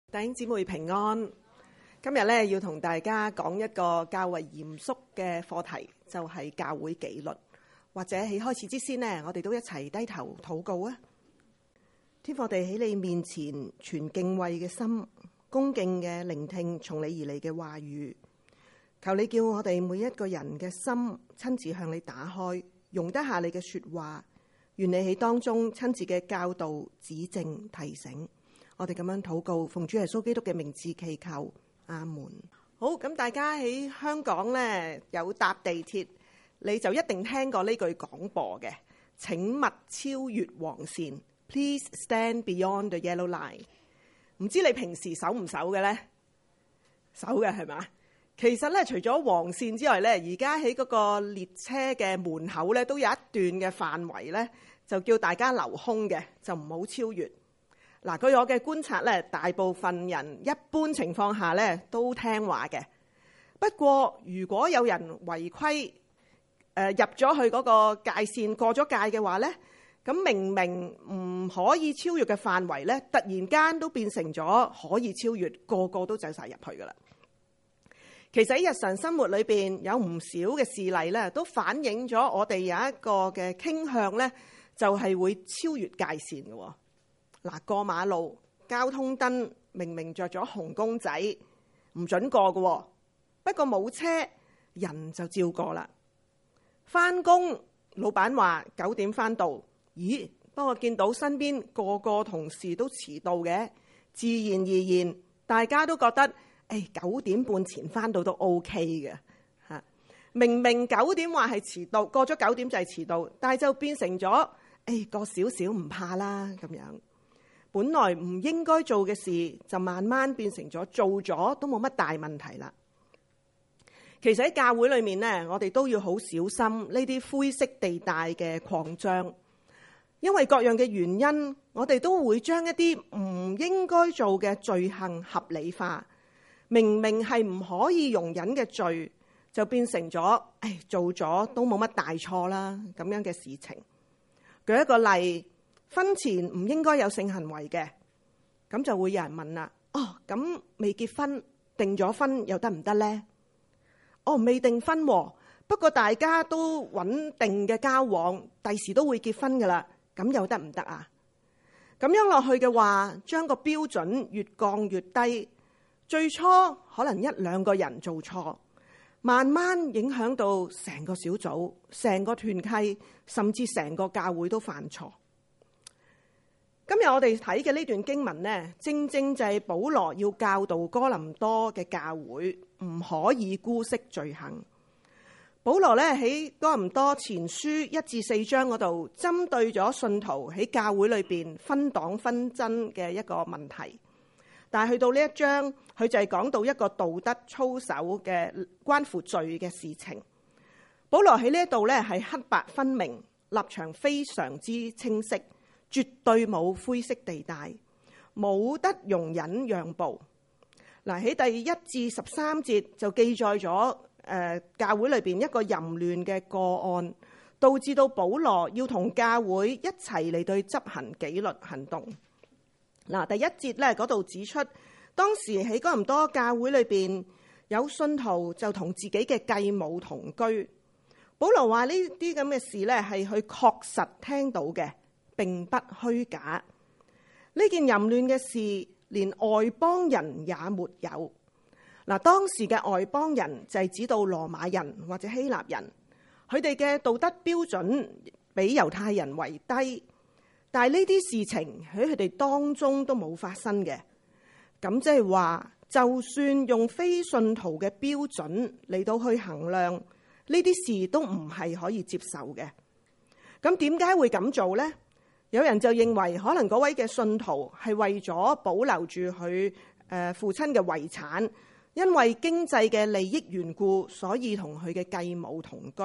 弟兄姊妹平安。今日咧要同大家講一個較為嚴肅嘅課題，就係教會紀律。或者喺開始之先呢，我哋都一齊低頭禱告啊！天父，我哋喺你面前存敬畏嘅心，恭敬嘅聆聽從你而嚟嘅話語。求你叫我哋每一個人嘅心親自向你打開，容得下你嘅說話。願你喺當中親自嘅教導、指正、提醒。我哋咁樣禱告，奉主耶穌基督嘅名字祈求，阿門。好，咁大家喺香港呢，有搭地鐵，你就一定聽過呢句廣播嘅，請勿超越黃線 ，Please stand beyond the yellow line。唔知你平時守唔守嘅呢？守嘅係嘛？其實咧，除咗黃線之外咧，而家喺嗰個列車嘅門口咧，都有一段嘅範圍咧，就叫大家留空嘅，就唔好超越。嗱，據我嘅觀察咧，大部分人一般情況下咧都聽話嘅。不過，如果有人違規入咗去嗰個界線過咗界嘅話咧，咁明明唔可以超越嘅範圍咧，突然間都變成咗可以超越，個個都走晒入去噶啦。其實喺日常生活裏邊有唔少嘅事例咧，都反映咗我哋有一個嘅傾向咧，就係會超越界線嘅。嗱，過馬路交通燈明明着咗紅公仔，唔准過嘅，不過冇車人就照過啦。返工老闆話9點返到，咦？不過見到身邊個個同事都遲到嘅，自然而然大家都覺得9點半前返到都 OK 嘅嚇。明明9點話係遲到，過咗9點就係遲到，但係就變成咗過少少唔怕啦咁樣。本來唔應該做嘅事，就慢慢變成咗做咗都冇乜大問題啦。其實喺教會裏面呢，我哋都要好小心呢啲灰色地帶嘅擴張，因為各樣嘅原因，我哋都會將一啲唔應該做嘅罪行合理化。明明係唔可以容忍嘅罪，就變成咗做咗都冇乜大錯啦咁樣嘅事情。舉一個例。婚前唔應該有性行為嘅，咁就會有人問啦。咁未結婚訂咗婚又得唔得呢？未訂婚，不過大家都穩定嘅交往，第時都會結婚噶啦，咁又得唔得啊？咁樣落去嘅話，將個標準越降越低，最初可能1、2個人做錯，慢慢影響到成個小組、成個團契，甚至成個教會都犯錯。今日我哋睇嘅呢段經文呢，正正就係保羅要教導哥林多嘅教會唔可以姑息罪行。保羅咧喺哥林多前書1至4章嗰度，針對咗信徒喺教會裏邊分黨紛爭嘅一個問題。但係去到呢一章，佢就係講到一個道德操守嘅關乎罪嘅事情。保羅喺呢一度咧係黑白分明，立場非常之清晰。絕對冇灰色地帶，冇得容忍讓步。嗱，喺第1至13節就記載咗教會裏邊一個淫亂嘅個案，導致到保羅要同教會一齊嚟對執行紀律行動。嗱，第1節咧嗰度指出，當時喺哥林多教會裏邊有信徒就同自己嘅繼母同居。保羅話呢啲咁嘅事咧係佢確實聽到嘅。並不虛假，呢件淫亂嘅事連外邦人也沒有。嗱，當時嘅外邦人就係指到羅馬人或者希臘人，佢哋嘅道德標準比猶太人為低，但係呢啲事情喺佢哋當中都冇發生嘅。咁即係話，就算用非信徒嘅標準嚟到去衡量呢啲事，都唔係可以接受嘅。咁點解會咁做呢？有人就認為可能嗰位嘅信徒係為咗保留住佢父親嘅遺產，因為經濟嘅利益緣故，所以同佢嘅繼母同居。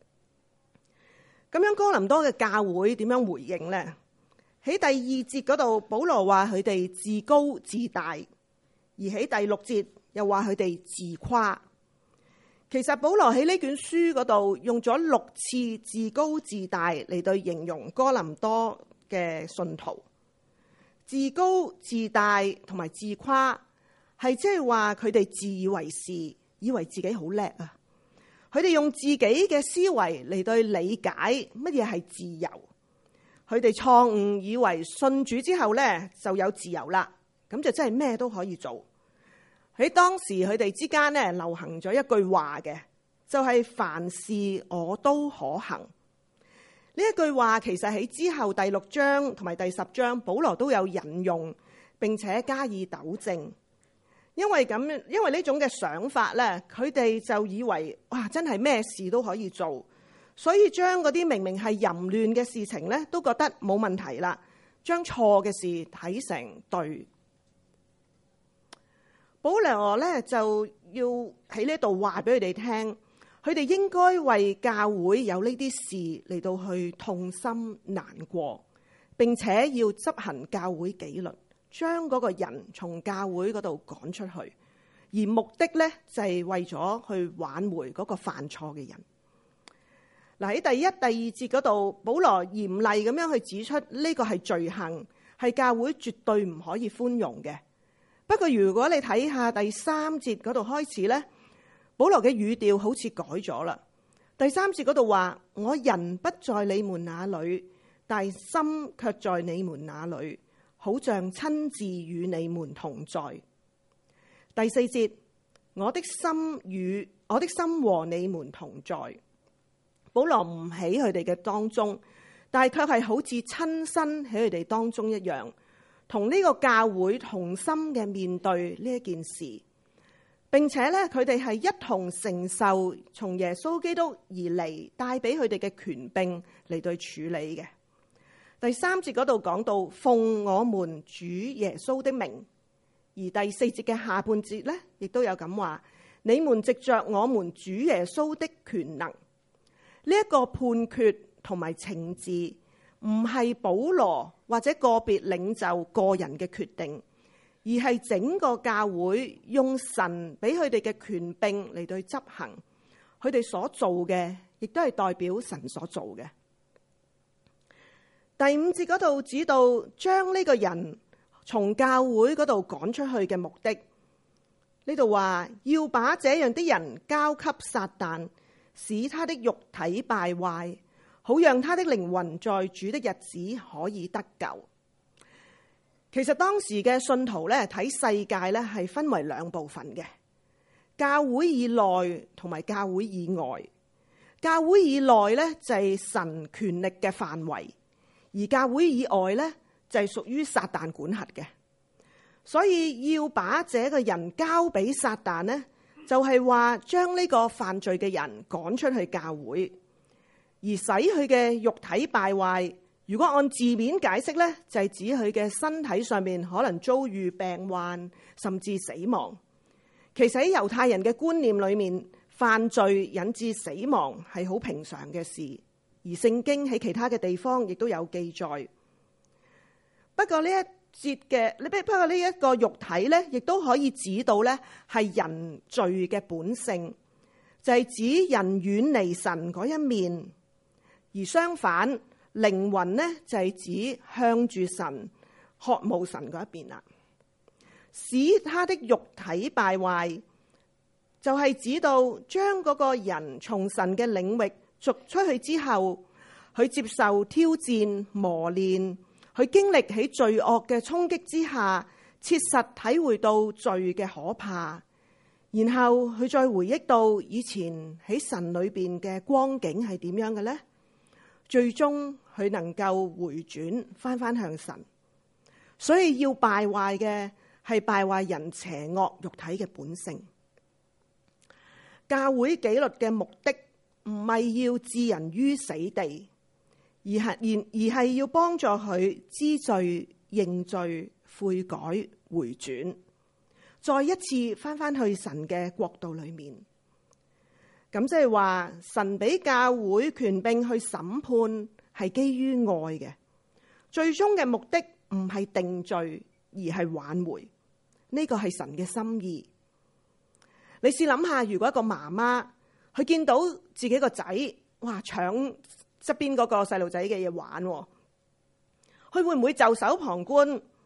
咁樣哥林多嘅教會點樣回應呢？喺第2節嗰度，保羅話佢哋自高自大，而喺第6節又話佢哋自誇。其實保羅喺呢卷書嗰度用咗6次自高自大嚟對形容哥林多嘅信徒。 自高自大同埋自誇，係即係話佢哋自以為是，以為自己好叻啊！佢哋用自己嘅思維嚟對理解乜嘢係自由。佢哋錯誤以為信主之後呢就有自由啦，咁就真係咩都可以做。喺當時佢哋之間呢流行咗一句話嘅，就係凡事我都可行。呢一句話其實喺之後第6章同埋第10章，保羅都有引用並且加以糾正。因為呢種嘅想法呢，佢哋就以為哇，真係咩事都可以做。所以將嗰啲明明係淫亂嘅事情咧，都覺得冇問題啦。將錯嘅事睇成對。保羅咧就要喺呢度話俾佢哋聽，佢哋應該為教會有呢啲事嚟到去痛心難過，並且要執行教會紀律，將嗰個人從教會嗰度趕出去。而目的咧就係為咗去挽回嗰個犯錯嘅人。嗱，喺第1、第2節嗰度，保羅嚴厲咁樣去指出呢個係罪行，係教會絕對唔可以寬容嘅。不過如果你睇下第3節嗰度開始咧，保羅嘅語調好似改咗啦。第3節嗰度話：我人不在你們那裏，但心卻在你們那裏，好像親自與你們同在。第4節：我的心和你們同在。保羅唔喺佢哋嘅當中，但係卻係好似親身喺佢哋當中一樣，同呢個教會同心嘅面對呢一件事，並且咧佢哋係一同承受從耶穌基督而嚟帶俾佢哋嘅權柄嚟對處理嘅。第3節嗰度講到奉我們主耶穌的名，而第4節嘅下半節咧亦都有咁話：你們藉着我們主耶穌的權能。呢一個判決同埋懲治唔係保羅或者個別領袖個人嘅決定，而係整個教會用神俾佢哋嘅權柄嚟對執行。佢哋所做嘅亦都係代表神所做嘅。第5節嗰度指到將呢個人從教會嗰度趕出去嘅目的，呢度話要把這樣的人交給撒旦，使他的肉體敗壞，好讓他的靈魂在主的日子可以得救。其實當時嘅信徒咧睇世界咧係分為2部分嘅，教會以內同埋教會以外。教會以內咧就係神權力嘅範圍，而教會以外咧就係屬於撒旦管轄嘅。所以要把這個人交俾撒旦呢，就係話將呢個犯罪嘅人趕出去教會，而使佢嘅肉體敗壞。如果按字面解釋呢，就係指佢嘅身體上面可能遭遇病患，甚至死亡。其實喺猶太人嘅觀念裏面，犯罪引致死亡係好平常嘅事，而聖經喺其他嘅地方亦都有記載。不過呢一個肉體咧，亦都可以指到咧係人罪嘅本性，就係指人遠離神嗰一面；而相反，靈魂咧就係指向住神、渴慕神嗰一邊啦。使他的肉體敗壞，就係指到將嗰個人從神嘅領域逐出去之後，佢接受挑戰磨練。佢經歷喺罪惡嘅衝擊之下，切實體會到罪嘅可怕，然後佢再回憶到以前喺神裏邊嘅光景係點樣嘅呢？最終佢能夠回轉翻向神。所以要敗壞嘅係敗壞人邪惡肉體嘅本性。教會紀律嘅目的唔係要置人於死地，而係要幫助佢知罪、認罪、悔改、回轉，再一次翻去神嘅國度裏面。咁即係話，神俾教會權柄去審判，係基於愛嘅。最終嘅目的唔係定罪，而係挽回。呢個係神嘅心意。你試諗下，如果一個媽媽佢見到自己個仔，哇，搶側邊嗰個細路仔嘅嘢玩，佢會唔會袖手旁觀，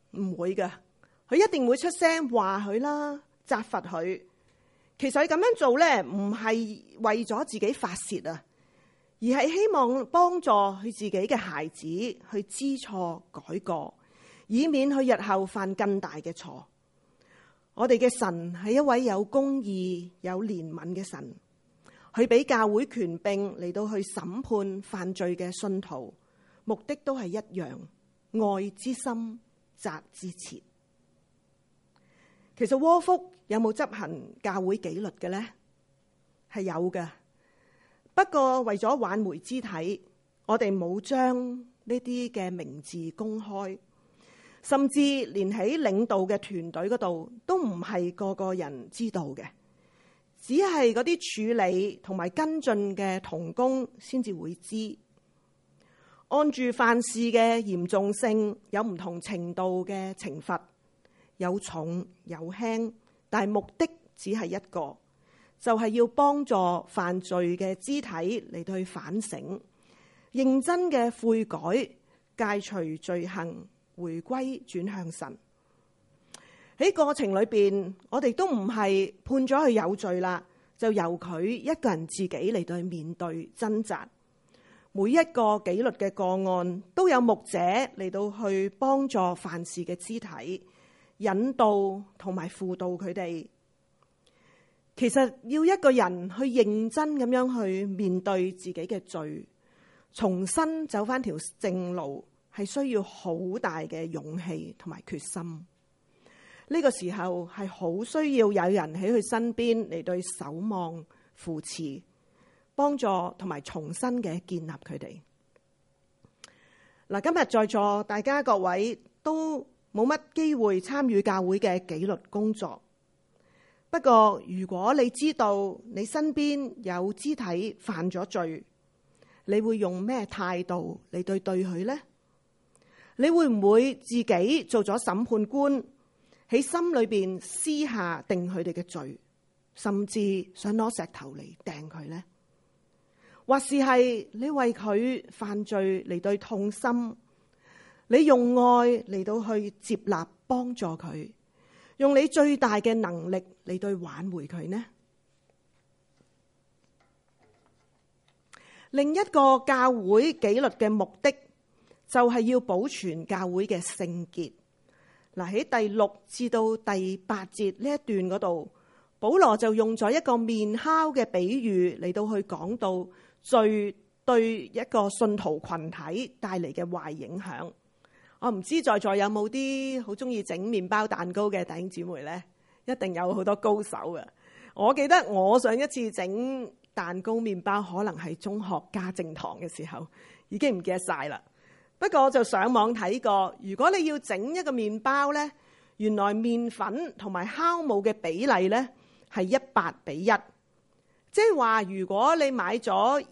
唔會㗎，佢一定會出聲話佢啦，責罰佢。其實佢咁樣做咧，唔係為咗自己發洩啊，而係希望幫助佢自己嘅孩子去知錯改過，以免佢日後犯更大嘅錯。我哋嘅神係一位有公義、有憐憫嘅神，佢俾教會權柄嚟到去審判犯罪嘅信徒，目的都係一樣，愛之深，責之切。其實窩福有冇執行教會紀律嘅呢？係有嘅，不過為咗挽回肢體，我哋冇將呢啲嘅名字公開，甚至連喺領導嘅團隊嗰度都唔係個個人知道嘅，只係嗰啲處理同埋跟進嘅同工先至會知。按住犯事嘅嚴重性，有唔同程度嘅懲罰，有重有輕，但係目的只係一個，就係要幫助犯罪嘅肢體嚟到去反省，認真嘅悔改，戒除罪行，回歸轉向神。喺過程裏邊，我哋都唔係判咗佢有罪啦，就由佢一個人自己嚟到去面對掙扎。每一個紀律嘅個案都有牧者嚟到去幫助犯事嘅肢體，引導同埋輔導佢哋。其實要一個人去認真咁樣去面對自己嘅罪，重新走翻條正路，係需要好大嘅勇氣同埋決心。呢個時候係好需要有人喺佢身邊嚟對守望扶持，幫助同埋重新嘅建立佢哋。嗱，今日在座大家各位都冇乜機會參與教會嘅紀律工作。不過如果你知道你身邊有肢體犯咗罪，你會用咩態度嚟對佢呢？你會唔會自己做咗審判官，喺心裏邊私下定佢哋嘅罪，甚至想攞石頭嚟掟佢呢？或是係你為佢犯罪嚟對痛心，你用愛嚟到去接納幫助佢，用你最大嘅能力嚟對挽回佢呢？另一個教會紀律嘅目的就係要保存教會嘅聖潔。嗱，喺第6至到第8節呢一段嗰度，保羅就用咗一個麵酵嘅比喻嚟到去講到罪對一個信徒群體帶嚟嘅壞影響。我唔知在座有冇啲好中意整麵包蛋糕嘅弟兄姊妹呢？一定有好多高手嘅。我記得我上一次整蛋糕麵包可能係中學家政堂嘅時候，已經唔記得晒啦。不過我就上網睇過，如果你要整一個麵包呢，原來麵粉同埋酵母嘅比例呢係100:1，即係話如果你買咗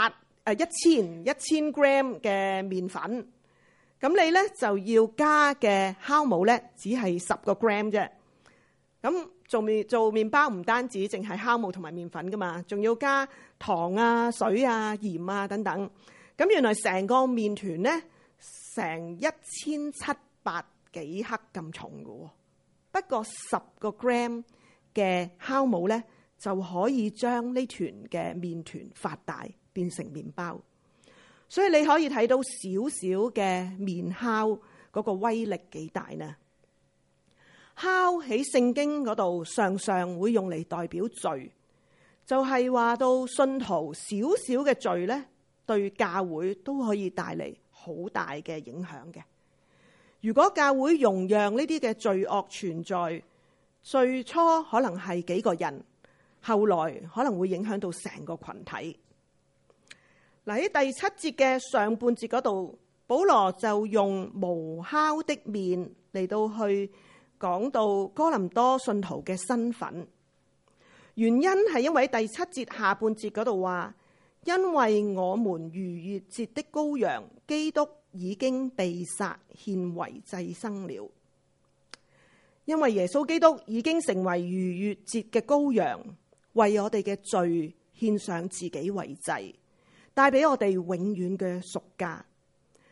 1000 gram 嘅麵粉，咁你呢就要加嘅酵母呢只係10個 gram 啫。咁做麵包唔單止淨係酵母同埋麵粉噶嘛，仲要加糖啊、水啊、鹽啊等等。咁原來成個麵團呢，成1700幾克咁重㗎喎。不過10個 gram 嘅酵母呢，就可以將呢團嘅麵團發大，變成麵包。所以你可以睇到少少嘅麵酵嗰個威力幾大呢？酵喺聖經嗰度常常會用嚟代表罪，就係話到信徒少少嘅罪呢，對教會都可以帶嚟好大嘅影響嘅。如果教會容讓呢啲嘅罪惡存在，最初可能係幾個人，後來可能會影響到成個群體。嗱，喺第7節嘅上半節嗰度，保羅就用無酵的麵嚟到去講到哥林多信徒嘅身份。原因係因為第7節下半節嗰度話，因為我們逾越節的羔羊基督已經被殺獻為祭牲了。因為耶穌基督已經成為逾越節嘅羔羊，為我哋嘅罪獻上自己為祭，帶俾我哋永遠嘅贖價。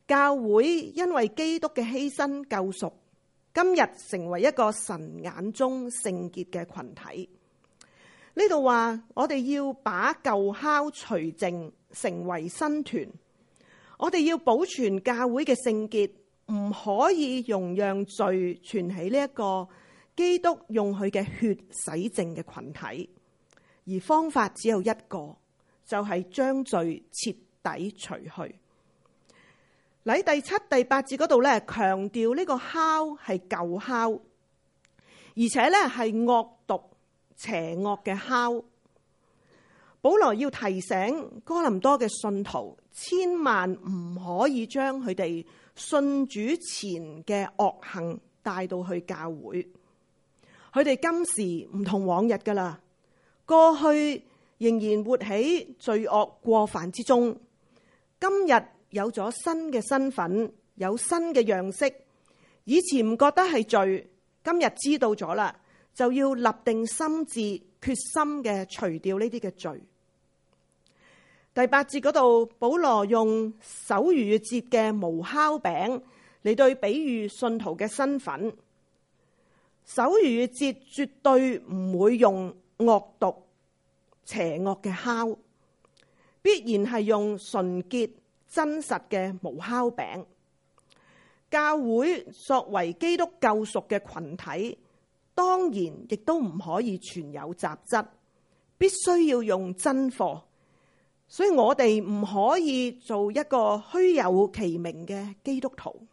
教會因為基督嘅犧牲救贖，今日成為一個神眼中聖潔嘅群體。呢度話我哋要把舊酵除淨，成為新團。我哋要保存教會嘅聖潔，唔可以容讓罪存喺呢一個基督用佢嘅血洗淨嘅群體。而方法只有一個，就係將罪徹底除去。喺第7、第8節嗰度咧，強調呢個酵係舊酵，而且咧係惡毒邪惡嘅酵。保羅要提醒哥林多嘅信徒，千萬唔可以將佢哋信主前嘅惡行帶到去教會。佢哋今時唔同往日噶啦，過去仍然活喺罪惡過犯之中，今日有咗新嘅身份，有新嘅樣式。以前唔覺得係罪，今日知道咗啦，就要立定心志，決心嘅除掉呢啲嘅罪。第8節嗰度，保羅用守逾越節嘅無酵餅嚟對比喻信徒嘅身份。守逾越節絕對唔會用惡毒邪惡嘅酵，必然係用純潔真實嘅無酵餅。教會作為基督救贖嘅群體，當然亦都唔可以存有雜質，必須要用真貨。所以我哋唔可以做一個虛有其名嘅基督徒。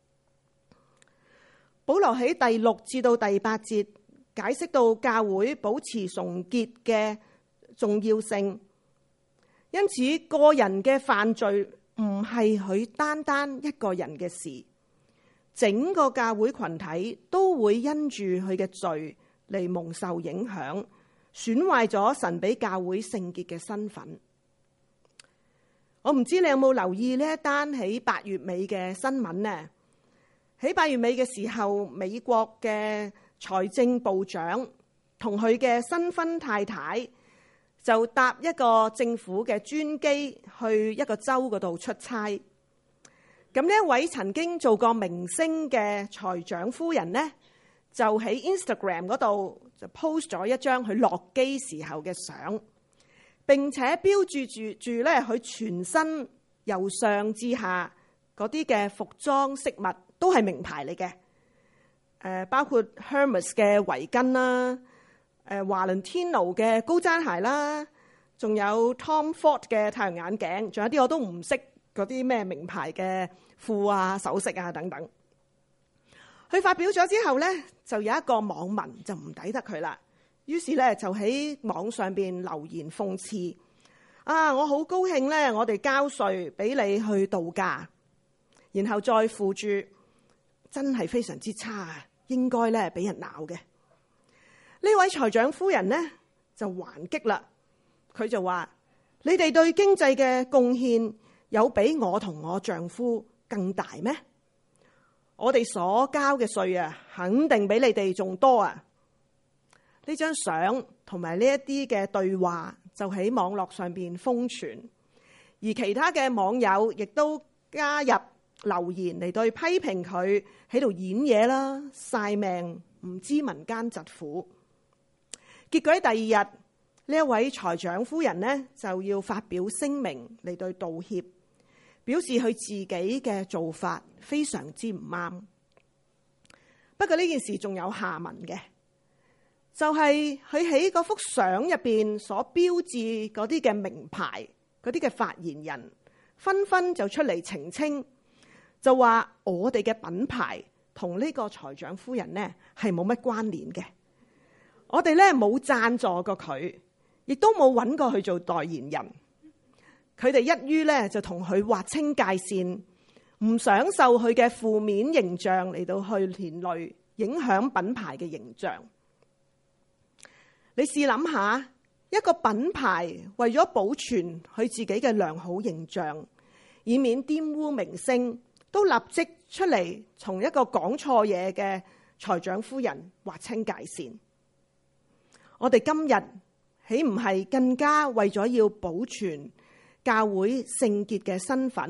保羅喺第6至到第8節解釋到教會保持純潔嘅重要性，因此個人嘅犯罪唔係佢單單一個人嘅事，整個教會群體都會因住佢嘅罪嚟蒙受影響，損壞咗神俾教會聖潔嘅身份。我唔知你有冇留意呢一單喺8月尾嘅新聞呢？喺8月尾嘅時候，美國嘅財政部長同佢嘅新婚太太就搭一個政府嘅專機去一個州嗰度出差。咁呢一位曾經做過明星嘅財長夫人呢，就喺 Instagram 嗰度就 post 咗一張佢落機時候嘅相。並且標註住咧，佢全身由上至下嗰啲嘅服裝飾物都係名牌嚟嘅，包括 Hermes 嘅圍巾啦，華倫天奴嘅高踭鞋啦，仲有 Tom Ford 嘅太陽眼鏡，仲有啲我都唔識嗰啲咩名牌嘅褲啊、首飾啊等等。佢發表咗之後咧，就有一個網民就唔抵得佢啦。於是咧就喺網上邊留言諷刺：我好高興咧，我哋交稅俾你去度假，然後再附注真係非常之差，應該咧俾人鬧嘅。呢位財長夫人呢就還擊啦，佢就話：你哋對經濟嘅貢獻有比我同我丈夫更大咩？我哋所交嘅稅啊，肯定比你哋仲多啊！呢張相同埋呢一啲嘅對話就喺網絡上邊瘋傳，而其他嘅網友亦都加入留言嚟對批評佢喺度演嘢啦、晒命、唔知民間疾苦。結果喺第二日，呢一位財長夫人呢就要發表聲明嚟對道歉，表示佢自己嘅做法非常之唔啱。不過呢件事仲有下文嘅。就係佢喺嗰幅相入邊所標誌嗰啲嘅名牌，嗰啲嘅發言人紛紛就出嚟澄清，就話我哋嘅品牌同呢個財長夫人呢係冇乜關聯嘅。我哋咧冇贊助過佢，亦都冇揾過去做代言人。佢哋一於咧就同佢劃清界線，唔想受佢嘅負面形象嚟到去連累，影響品牌嘅形象。你試諗下，一個品牌為咗保存佢自己嘅良好形象，以免玷污名聲，都立即出嚟從一個講錯嘢嘅財長夫人劃清界線。我哋今日豈唔係更加為咗要保存教會聖潔嘅身份，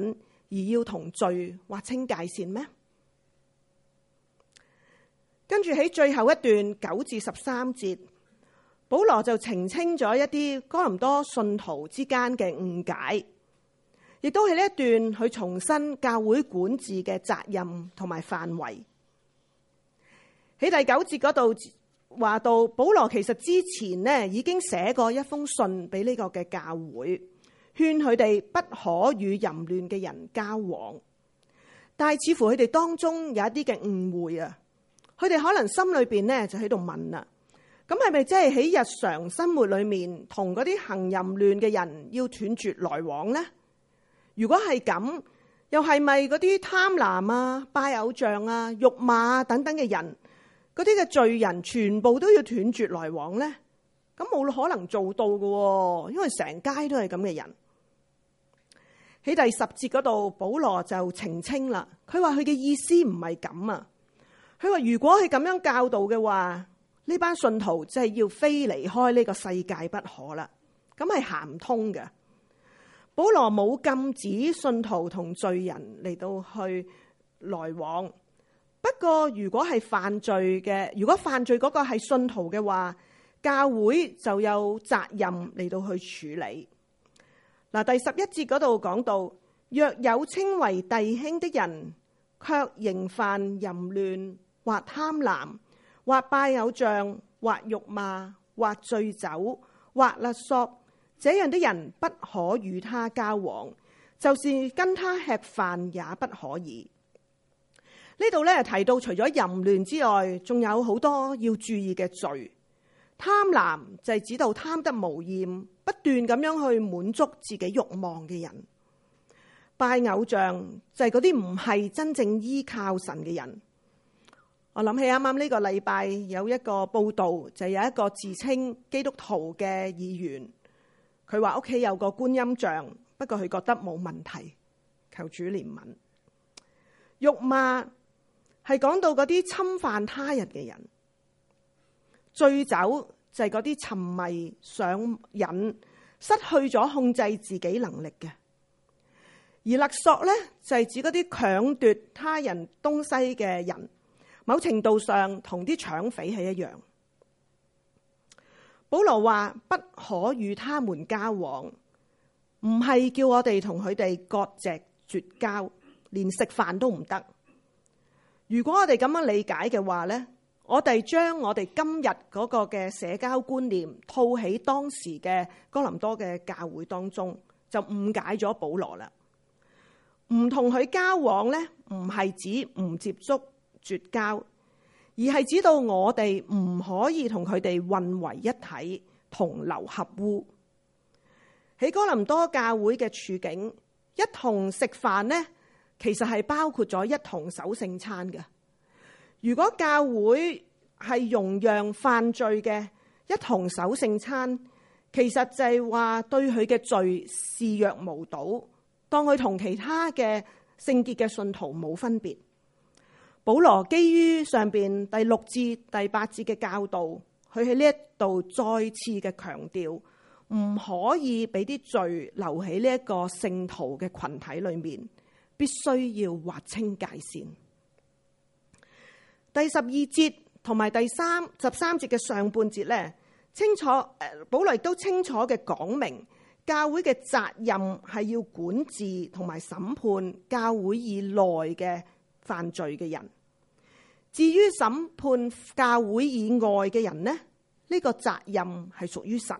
而要同罪劃清界線咩？跟住喺最後一段9至13節，保羅就澄清咗一啲哥林多信徒之間嘅誤解，亦都係呢一段佢重申教會管治嘅責任同埋範圍。喺第9節嗰度話到，保羅其實之前呢已經寫過一封信俾呢個嘅教會，勸佢哋不可與淫亂嘅人交往。但係似乎佢哋當中有一啲嘅誤會啊，佢哋可能心裏邊呢就喺度問啦，咁係咪真係喺日常生活裏面同嗰啲行淫亂嘅人要斷絕來往呢？如果係咁，又係咪嗰啲貪婪啊、拜偶像啊、辱罵啊等等嘅人，嗰啲嘅罪人全部都要斷絕來往呢？咁冇可能做到嘅，因為成街都係咁嘅人。喺第10節嗰度，保羅就澄清啦，佢話佢嘅意思唔係咁啊。佢話如果係咁樣教導嘅話，呢班信徒真係要非離開呢個世界不可啦。咁係行唔通嘅。保羅冇禁止信徒同罪人嚟到去來往。不過如果係犯罪嘅，如果犯罪嗰個係信徒嘅話，教會就有責任嚟到去處理。嗱，第11節嗰度講到，若有稱為弟兄的人，卻仍犯淫亂或貪婪或拜偶像或辱罵或醉酒或勒索，這樣的人不可與他交往，就是跟他吃飯也不可以。呢度咧提到，除咗淫亂之外，仲有好多要注意嘅罪。貪婪就係指到貪得無厭，不斷咁樣去滿足自己慾望嘅人。拜偶像就係嗰啲唔係真正依靠神嘅人。我諗起啱啱呢個禮拜有一個報道，就有一個自稱基督徒嘅議員，佢話屋企有個觀音像，不過佢覺得冇問題，求主憐憫。辱罵係講到嗰啲侵犯他人嘅人。醉酒就係嗰啲沉迷上癮，失去咗控制自己能力嘅。而勒索咧就係指嗰啲搶奪他人東西嘅人，某程度上同啲搶匪係一樣。保羅話不可與他們交往，唔係叫我哋同佢哋割席絕交，連食飯都唔得。如果我哋咁樣理解嘅話咧，我哋將我哋今日嗰個嘅社交觀念套喺當時嘅哥林多嘅教會當中，就誤解咗保羅啦。唔同佢交往咧，唔係指唔接觸絕交，而係指到我哋唔可以同佢哋混為一體，同流合污。喺哥林多教會嘅處境，一同食飯咧，其實係包括咗一同守聖餐嘅。如果教會係容讓犯罪嘅一同守聖餐，其實就係話對佢嘅罪視若無睹，當佢同其他嘅聖潔嘅信徒冇分別。保羅基於上邊第6至第8節嘅教導，佢喺呢一度再次嘅強調，唔可以俾啲罪留喺呢一個聖徒嘅群體裏面，必須要劃清界線。第12節同埋第13節嘅上半節咧，保羅亦都清楚嘅講明，教會嘅責任係要管治同埋審判教會以內嘅犯罪嘅人。至於審判教會以外嘅人呢，呢個責任係屬於神。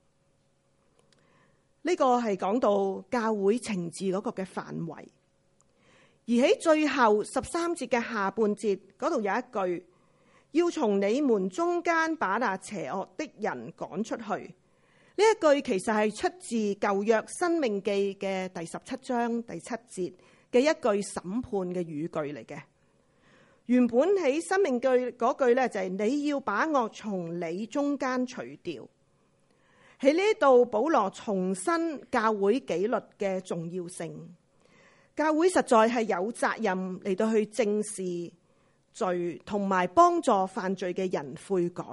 呢個係講到教會懲治嗰個嘅範圍。而喺最後13節嘅下半節嗰度有一句，要從你們中間把那邪惡的人趕出去。呢一句其實係出自舊約申命記嘅第17章第7節嘅一句審判嘅語句嚟嘅。原本喺申命記嗰句咧就係你要把惡從你中間除掉。喺呢度保羅重申教會紀律嘅重要性。教會實在係有責任嚟到去正視罪，同埋幫助犯罪嘅人悔改。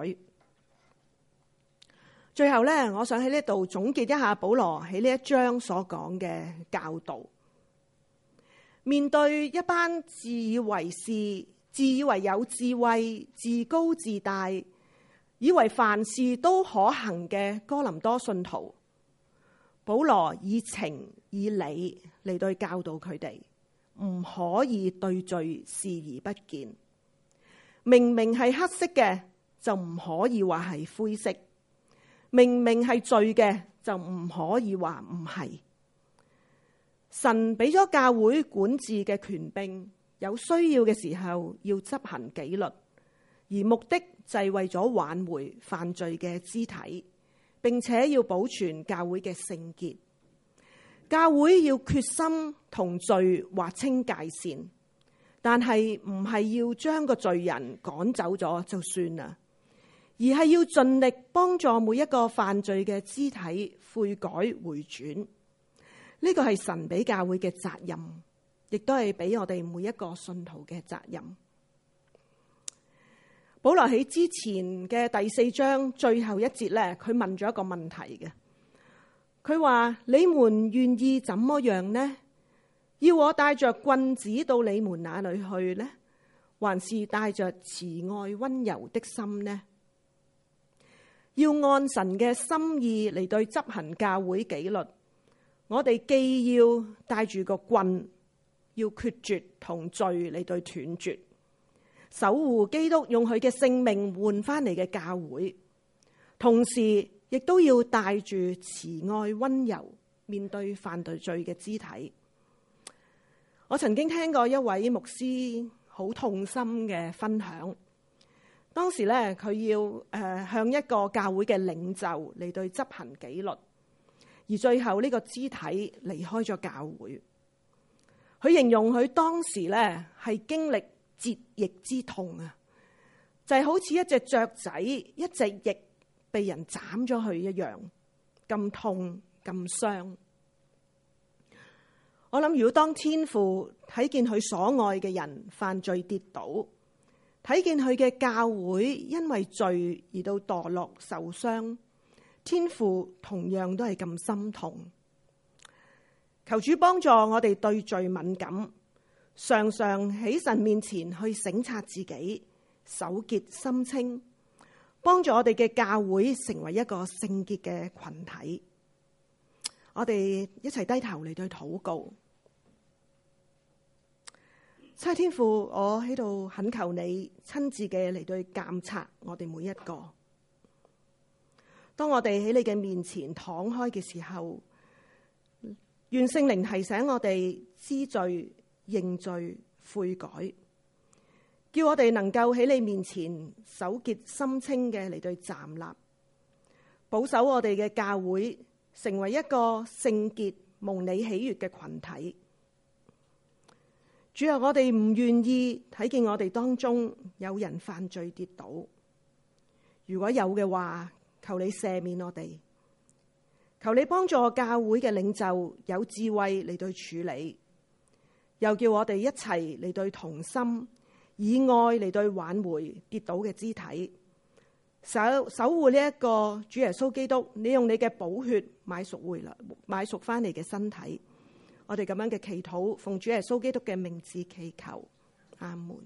最後咧，我想喺呢度總結一下保羅喺呢一章所講嘅教導。 面對一班自以為是、自以為有智慧、自高自大，以為凡事都可行嘅哥林多信徒，保羅以情以理嚟對教導佢哋，唔可以對罪視而不見。明明係黑色嘅，就唔可以話係灰色；明明係罪嘅，就唔可以話唔係。神俾咗教會管治嘅權柄，有需要嘅時候要執行紀律，而目的就係為咗挽回犯罪嘅肢體，並且要保存教會嘅聖潔。教會要決心同罪劃清界線，但係唔係要將個罪人趕走咗就算啦，而係要盡力幫助每一個犯罪嘅肢體悔改回轉。呢個係神俾教會嘅責任，亦都係俾我哋每一個信徒嘅責任。保羅喺之前嘅第4章最後一節咧，佢問咗一個問題嘅。佢話：你們願意怎麼樣呢？要我帶着棍子到你們那裏去呢？還是帶着慈愛溫柔的心呢？要按神嘅心意嚟對執行教會紀律。我哋既要帶住個棍，要決絕同罪嚟對斷絕，守護基督用佢嘅性命換翻嚟嘅教會，同時亦都要帶住慈愛溫柔面對犯罪嘅肢體。我曾經聽過一位牧師好痛心嘅分享，當時咧佢要向一個教會嘅領袖嚟對執行紀律。而最後呢個肢體離開咗教會，佢形容佢當時咧係經歷折翼之痛啊，就係好似一隻雀仔一隻翼被人斬咗去一樣，咁痛咁傷。我諗如果當天父睇見佢所愛嘅人犯罪跌倒，睇見佢嘅教會因為罪而到墮落受傷，天父同樣都係咁心痛。求主幫助我哋對罪敏感，常常喺神面前去省察自己，手潔心清，幫助我哋嘅教會成為一個聖潔嘅群體。我哋一齊低頭嚟對禱告。差天父，我喺度懇求你親自嘅嚟對監察我哋每一個。當我哋喺你嘅面前敞開嘅時候，願聖靈提醒我哋知罪、認罪、悔改，叫我哋能夠喺你面前手潔心清嘅嚟對站立，保守我哋嘅教會成為一個聖潔蒙你喜悅嘅群體。主啊，我哋唔願意睇見我哋當中有人犯罪跌倒，如果有嘅話，求你赦免我哋，求你幫助教會嘅領袖有智慧嚟對處理，又叫我哋一齊嚟對同心，以愛嚟對挽回跌倒嘅肢體，守護呢一個主耶穌基督，你用你嘅寶血買贖翻嚟嘅身體。我哋咁樣嘅祈禱，奉主耶穌基督嘅名字祈求，阿門。